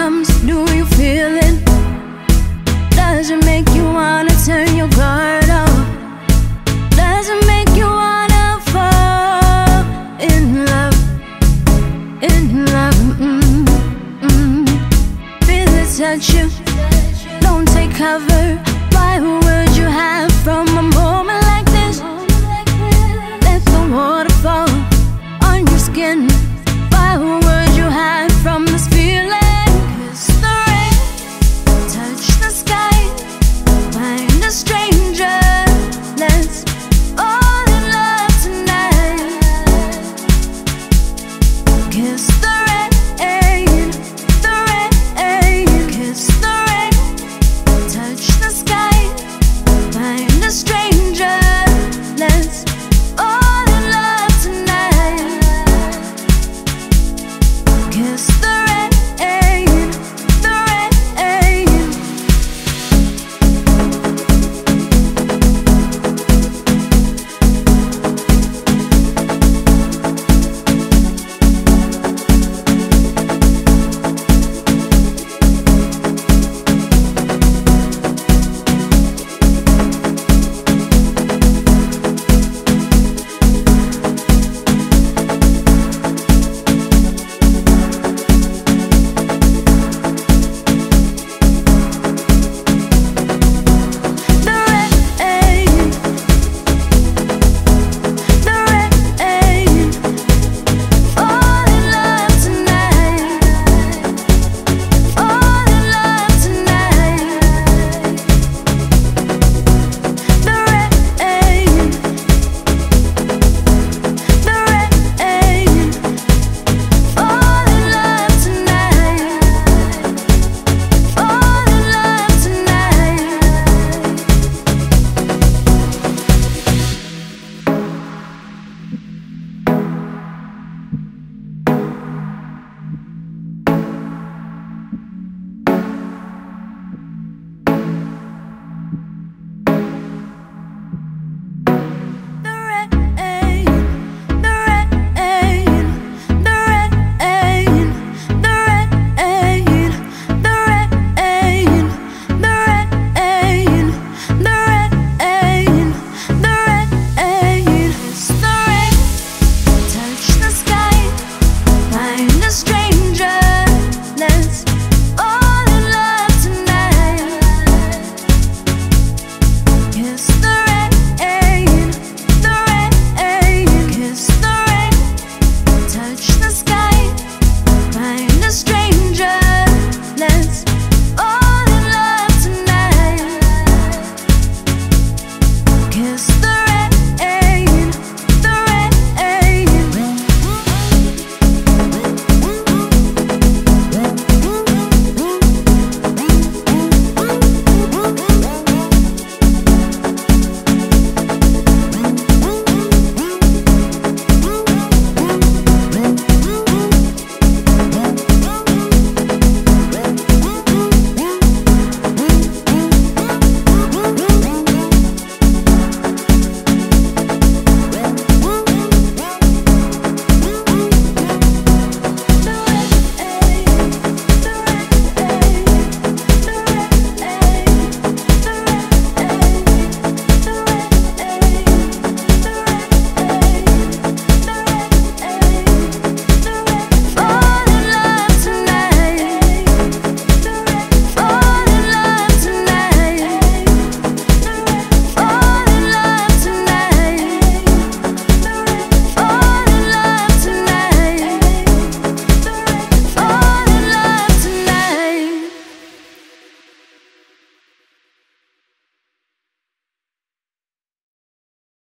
comes, do you feel it? Does it make you wanna turn your guard off? Does it make you wanna fall in love? In love, feel it touch you, don't take cover. Why would you hide from a moment like this? Let the water fall on your skin. Why would you hide from this feeling? Kiss the rain, touch the sky, find a stranger. Let's all in love tonight. Kiss the rain, kiss the rain, touch the sky, find a stranger. Let's all in love tonight. Kiss the rain, the rain. Touch the sky, find a stranger.